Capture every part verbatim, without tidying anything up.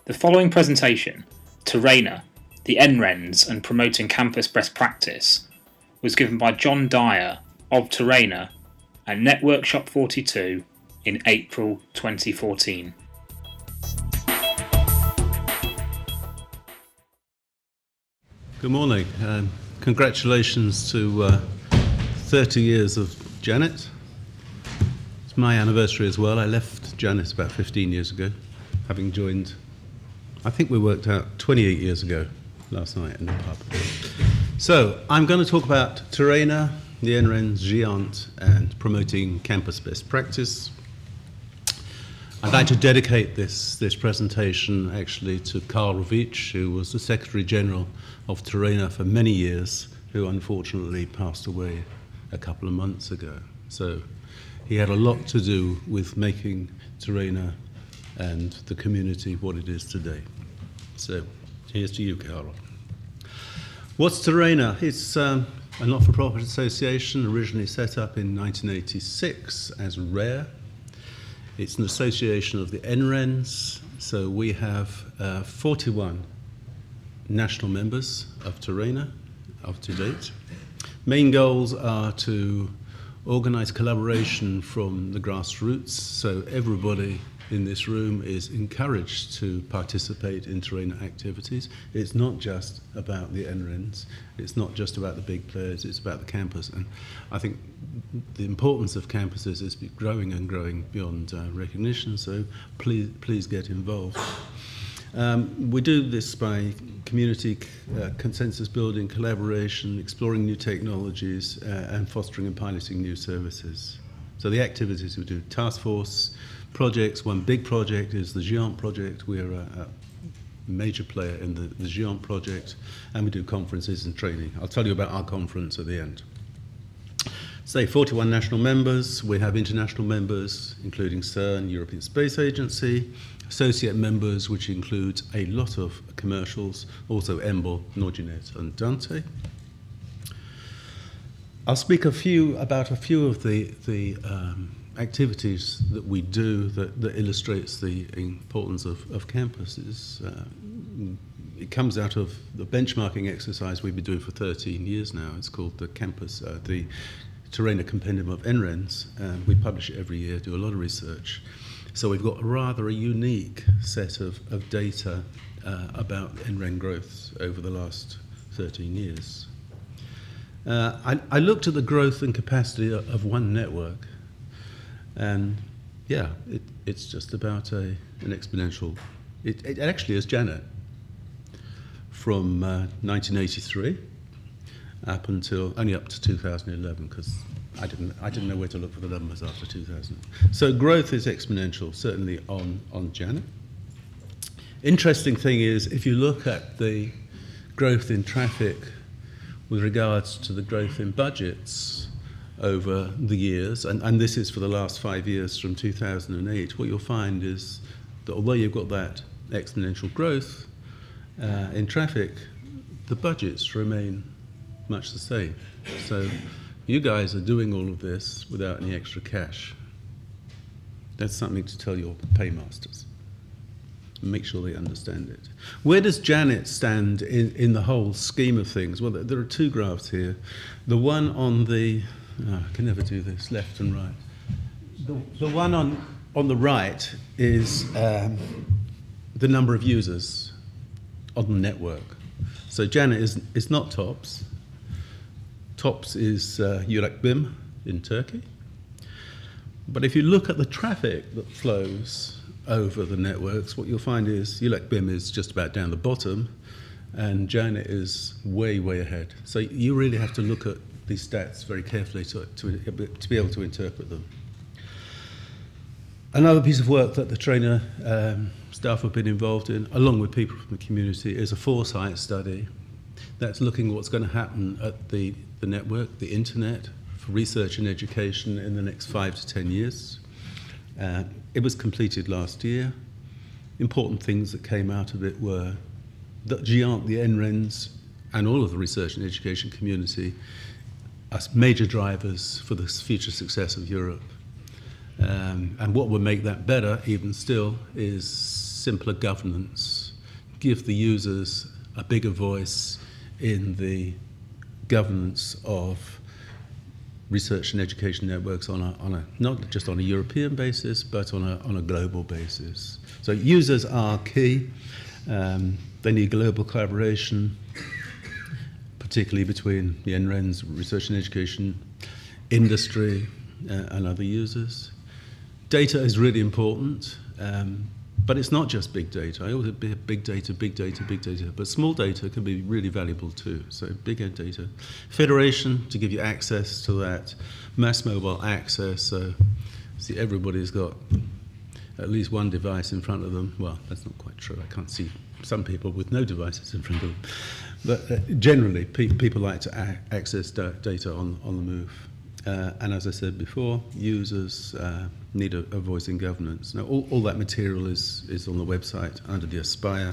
The following presentation, Terrainer, the N R E N S and Promoting Campus Best Practice, was given by John Dyer of Terrainer at Networkshop forty-two in April twenty fourteen. Good morning. Um, congratulations to uh, thirty years of Janet. It's my anniversary as well. I left Janet about fifteen years ago, having joined, I think we worked out twenty-eight years ago last night in the pub. So I'm going to talk about Terrainer, the N R E N S, Giant, and promoting campus best practice. I'd like to dedicate this, this presentation actually to Karl Rawicz, who was the Secretary General of Terrainer for many years, who unfortunately passed away a couple of months ago. So he had a lot to do with making Terrainer and the community what it is today. So here's to you, Karl. What's Terrainer? It's um, a not-for-profit association originally set up in nineteen eighty-six as RARE. It's an association of the N R E N S, so we have uh, forty-one national members of Terrainer up to date. Main goals are to organize collaboration from the grassroots, so everybody in this room is encouraged to participate in Terrainer activities. It's not just about the N R E N S, it's not just about the big players, it's about the campus. And I think the importance of campuses is growing and growing beyond uh, recognition, so please, please get involved. Um, we do this by community uh, consensus building, collaboration, exploring new technologies, uh, and fostering and piloting new services. So the activities we do, task force, projects. One big project is the Giant project. We're a, a major player in the, the Giant project, and we do conferences and training. I'll tell you about our conference at the end. Say forty-one national members. We have international members, including CERN, European Space Agency, associate members, which includes a lot of commercials, also EMBL, Nordinet, and Dante. I'll speak a few about a few of the, the um, activities that we do that, that illustrates the importance of, of campuses. Uh, it comes out of the benchmarking exercise we've been doing for thirteen years now. It's called the campus, uh, the Terrainer Compendium of N R E N S. Uh, we publish it every year, do a lot of research. So we've got rather a unique set of, of data uh, about N R E N growth over the last thirteen years. Uh, I, I looked at the growth and capacity of, of one network, and yeah, it, it's just about a, an exponential. It, it actually is Janet from uh, nineteen eighty-three up until only up to two thousand eleven, because I didn't I didn't know where to look for the numbers after two thousand. So growth is exponential, certainly on on Janet. Interesting thing is, if you look at the growth in traffic with regards to the growth in budgets over the years, and, and this is for the last five years from two thousand eight, what you'll find is that although you've got that exponential growth uh, in traffic, the budgets remain much the same. So you guys are doing all of this without any extra cash. That's something to tell your paymasters. Make sure they understand it. Where does Janet stand in, in the whole scheme of things? Well, there are two graphs here. The one on the, oh, I can never do this, left and right. The, the one on, on the right is um, the number of users on the network. So Janet is, is not TOPS. TOPS is uh, Eurakbim in Turkey. But if you look at the traffic that flows over the networks, what you'll find is Eurakbim is just about down the bottom, and Janet is way, way ahead. So you really have to look at these stats very carefully to, to, to be able to interpret them. Another piece of work that the Terrainer um, staff have been involved in, along with people from the community, is a foresight study that's looking at what's going to happen at the, the network, the internet, for research and education in the next five to ten years. Uh, it was completed last year. Important things that came out of it were that Giant, the N R E N S, and all of the research and education community are major drivers for the future success of Europe. Um, and what will make that better, even still, is simpler governance, give the users a bigger voice in the governance of research and education networks on a, on a not just on a European basis, but on a, on a global basis. So users are key. Um, they need global collaboration, particularly between the N R E N's research and education, industry, uh, and other users. Data is really important, um, but it's not just big data. I always be big data, big data, big data, but small data can be really valuable too. So bigger data. Federation to give you access to that, mass mobile access. So see, everybody's got at least one device in front of them. Well, that's not quite true. I can't see some people with no devices in front of them. But uh, generally, pe people like to a access da data on, on the move. Uh, and as I said before, users uh, need a, a voice in governance. Now, all, all that material is, is on the website under the Aspire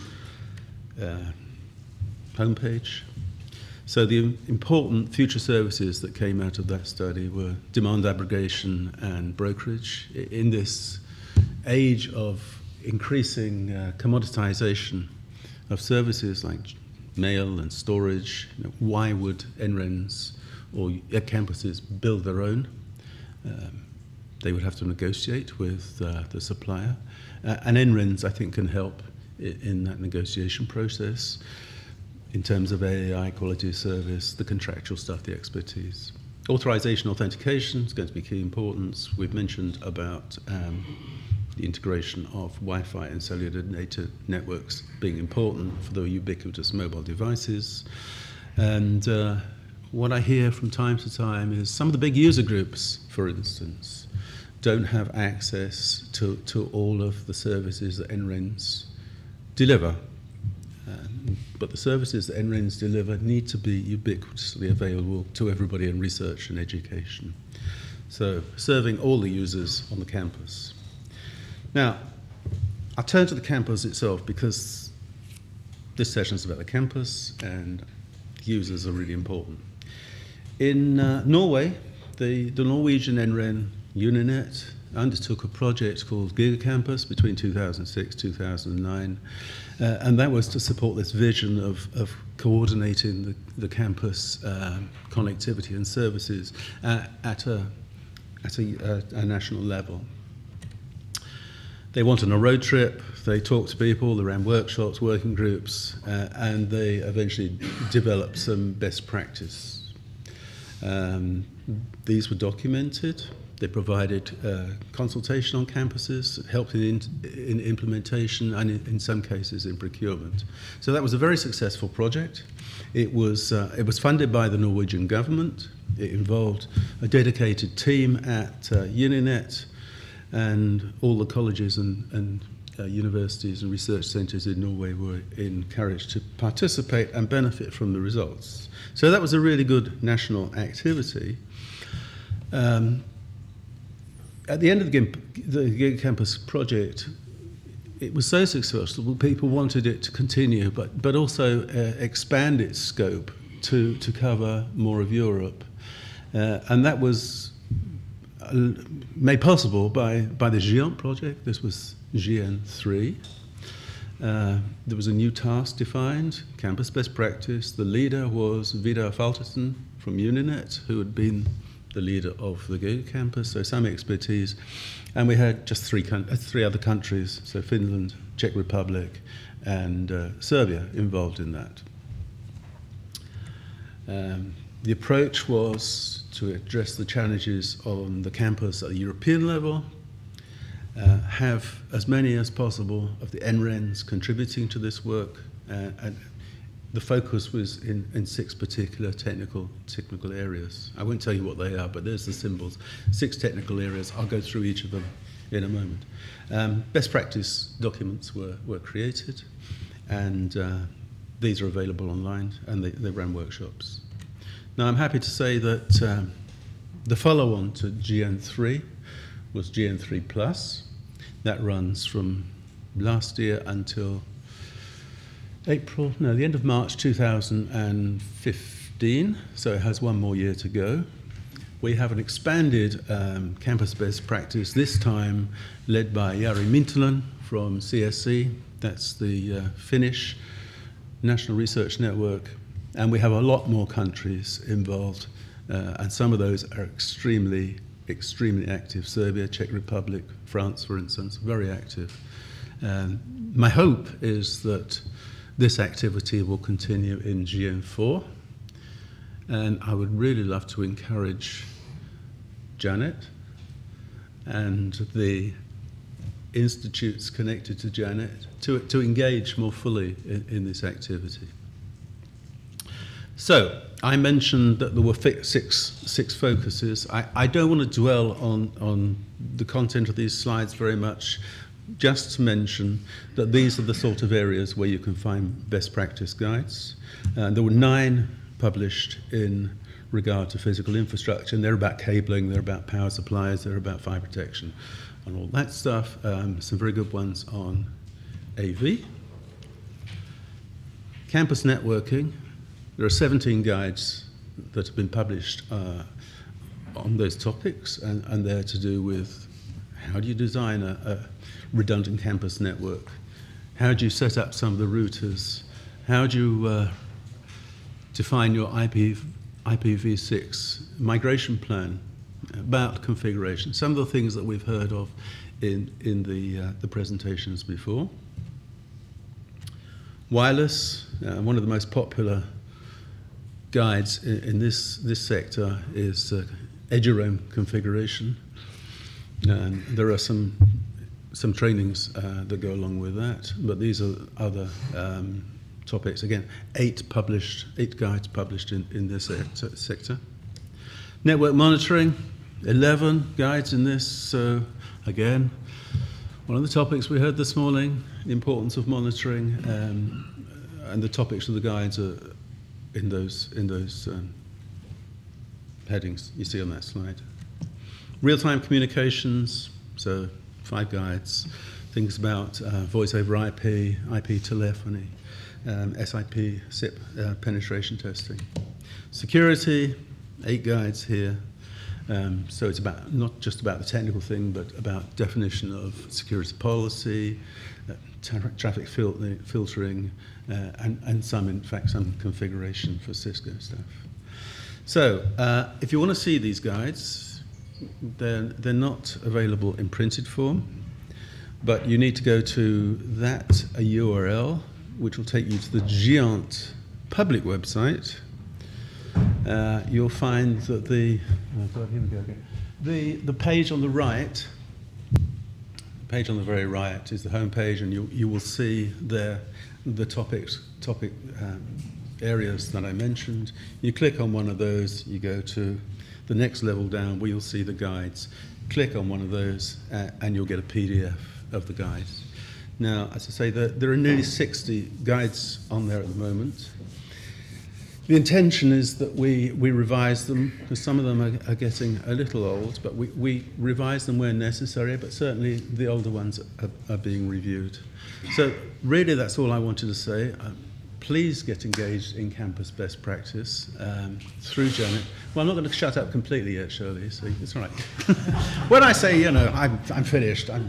uh, homepage. So the important future services that came out of that study were demand aggregation and brokerage. In this age of increasing uh, commoditization of services like mail and storage, you know, why would N R E Ns or campuses build their own? Um, they would have to negotiate with uh, the supplier. Uh, and N R E Ns, I think, can help in, in that negotiation process in terms of A I, quality of service, the contractual stuff, the expertise. Authorization, authentication is going to be key importance. We've mentioned about um, the integration of Wi-Fi and cellular data networks being important for the ubiquitous mobile devices. And uh, what I hear from time to time is some of the big user groups, for instance, don't have access to, to all of the services that N R E Ns deliver. Um, but the services that N R E Ns deliver need to be ubiquitously available to everybody in research and education. So serving all the users on the campus. Now, I'll turn to the campus itself because this session is about the campus and users are really important. In uh, Norway, the, the Norwegian N R E N Uninet undertook a project called GigaCampus between two thousand six and two thousand nine, uh, and that was to support this vision of, of coordinating the, the campus uh, connectivity and services uh, at, a, at a, a, a national level. They went on a road trip, they talked to people, they ran workshops, working groups, uh, and they eventually developed some best practice. Um, these were documented. They provided uh, consultation on campuses, helped in, in implementation, and in, in some cases in procurement. So that was a very successful project. It was, uh, it was funded by the Norwegian government. It involved a dedicated team at uh, Uninet, and all the colleges and, and uh, universities and research centres in Norway were encouraged to participate and benefit from the results. So that was a really good national activity. Um, at the end of the, the GigaCampus project, it was so successful, people wanted it to continue, but, but also uh, expand its scope to, to cover more of Europe. Uh, and that was made possible by, by the GIANT project. This was G N three. Uh, there was a new task defined, campus best practice. The leader was Vidar Faltersen from Uninet, who had been the leader of the GigaCampus, so some expertise. And we had just three, three other countries, so Finland, Czech Republic, and uh, Serbia involved in that. Um, the approach was to address the challenges on the campus at a European level, uh, have as many as possible of the N R E Ns contributing to this work, uh, and the focus was in, in six particular technical, technical areas. I won't tell you what they are, but there's the symbols. Six technical areas. I'll go through each of them in a moment. Um, best practice documents were, were created, and uh, these are available online, and they, they ran workshops. Now, I'm happy to say that um, the follow-on to G N three was G N three plus. That runs from last year until April, no, the end of March two thousand fifteen, so it has one more year to go. we have an expanded um, campus best practice, this time led by Jari Mintonen from C S C, that's the uh, Finnish National Research Network, and we have a lot more countries involved, uh, and some of those are extremely, extremely active. Serbia, Czech Republic, France, for instance, very active. Um, my hope is that this activity will continue in G N four, and I would really love to encourage Janet and the institutes connected to Janet to, to engage more fully in, in this activity. So, I mentioned that there were six, six focuses. I, I don't want to dwell on, on the content of these slides very much, just to mention that these are the sort of areas where you can find best practice guides. Uh, there were nine published in regard to physical infrastructure, and they're about cabling, they're about power supplies, they're about fire protection, and all that stuff. Um, some very good ones on A V. Campus networking, there are seventeen guides that have been published uh, on those topics, and, and they're to do with how do you design a, a redundant campus network, how do you set up some of the routers, how do you uh, define your I P, I P v six migration plan, about configuration, some of the things that we've heard of in, in the, uh, the presentations before. Wireless, uh, one of the most popular guides in, in this, this sector is uh, eduroam configuration. And there are some, some trainings uh, that go along with that, but these are other um, topics. Again, eight published, eight guides published in, in this sector. Network monitoring, eleven guides in this. So again, one of the topics we heard this morning, the importance of monitoring, um, and the topics of the guides are in those, in those um, headings you see on that slide. Real-time communications, so five guides, things about uh, voice over I P, I P telephony, um, S I P, S I P uh, penetration testing. Security, eight guides here. Um, so it's about not just about the technical thing, but about definition of security policy, uh, tra traffic fil filtering, uh, and, and some, in fact, some configuration for Cisco stuff. So uh, if you want to see these guides, They're, they're not available in printed form, but you need to go to that a U R L, which will take you to the GÉANT public website. Uh, you'll find that the, oh God, here we go again. The, the page on the right, the page on the very right is the home page, and you, you will see there the topics, topic um, areas that I mentioned. You click on one of those, you go to the next level down where you'll see the guides. Click on one of those uh, and you'll get a P D F of the guides. Now, as I say, there, there are nearly sixty guides on there at the moment. The intention is that we, we revise them, because some of them are, are getting a little old, but we, we revise them where necessary, but certainly the older ones are, are being reviewed. So really that's all I wanted to say. Um, Please get engaged in campus best practice um, through Janet. Well, I'm not going to shut up completely yet, Shirley, so it's all right. When I say, you know, I'm, I'm finished, I'm...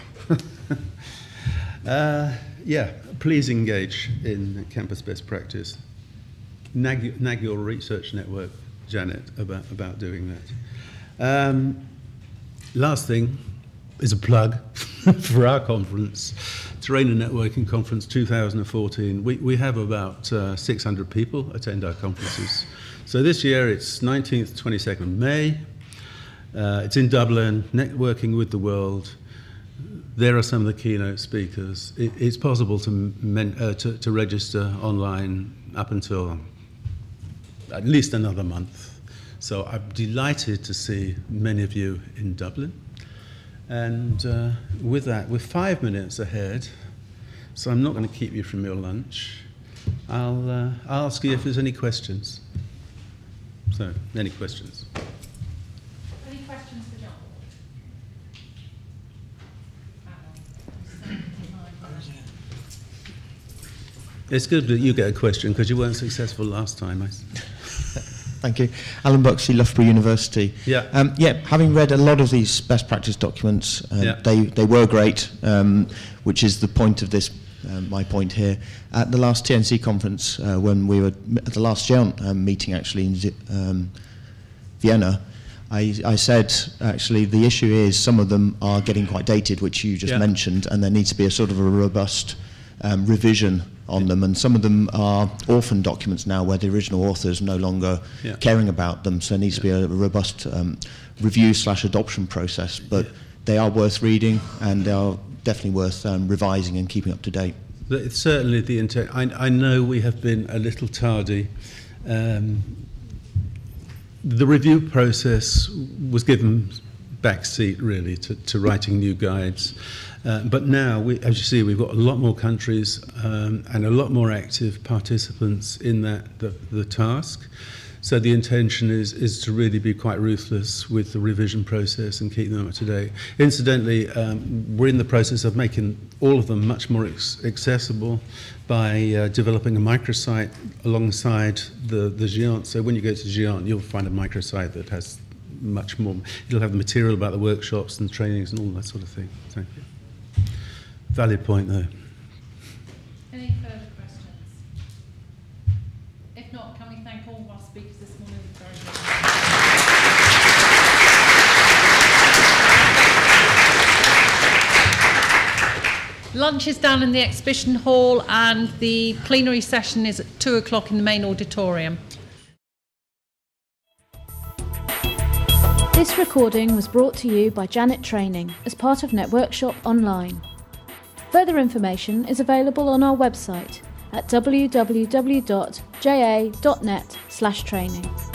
uh, yeah, please engage in campus best practice. Nag, nag your research network, Janet, about, about doing that. Um, last thing is a plug for our conference. Terrainer Networking Conference two thousand fourteen. We, we have about uh, six hundred people attend our conferences. So this year it's nineteenth, twenty-second of May. Uh, it's in Dublin, networking with the world. There are some of the keynote speakers. It, it's possible to, men, uh, to, to register online up until at least another month. So I'm delighted to see many of you in Dublin. And uh, with that, we're five minutes ahead, so I'm not going to keep you from your lunch. I'll, uh, I'll ask you if there's any questions. So, any questions? Any questions for John? It's good that you get a question, because you weren't successful last time. I Thank you. Alan Buxley, Loughborough University. Yeah. Um, yeah, having read a lot of these best practice documents, uh, yeah. they, they were great, um, which is the point of this, uh, my point here. At the last T N C conference, uh, when we were at the last GEONT um, meeting actually in um, Vienna, I, I said, actually, the issue is some of them are getting quite dated, which you just yeah. mentioned, and there needs to be a sort of a robust um, revision on them, and some of them are orphan documents now where the original author is no longer yeah. caring about them, so there needs yeah. to be a robust um, review slash adoption process, but yeah. they are worth reading and they are definitely worth um, revising and keeping up to date. It's certainly the intent. I, I know we have been a little tardy. Um, the review process was given backseat really to, to writing new guides. Uh, but now, we, as you see, we've got a lot more countries um, and a lot more active participants in that the, the task. So the intention is, is to really be quite ruthless with the revision process and keep them up to date. Incidentally, um, we're in the process of making all of them much more ex accessible by uh, developing a microsite alongside the, the GEONT. So when you go to GEONT, you'll find a microsite that has much more. It'll have the material about the workshops and trainings and all that sort of thing. Thank you. Valid point, though. Any further questions? If not, can we thank all of our speakers this morning very much. Lunch is down in the exhibition hall and the plenary session is at two o'clock in the main auditorium. This recording was brought to you by Janet Training as part of NetWorkshop Online. Further information is available on our website at w w w dot j a dot net slash training.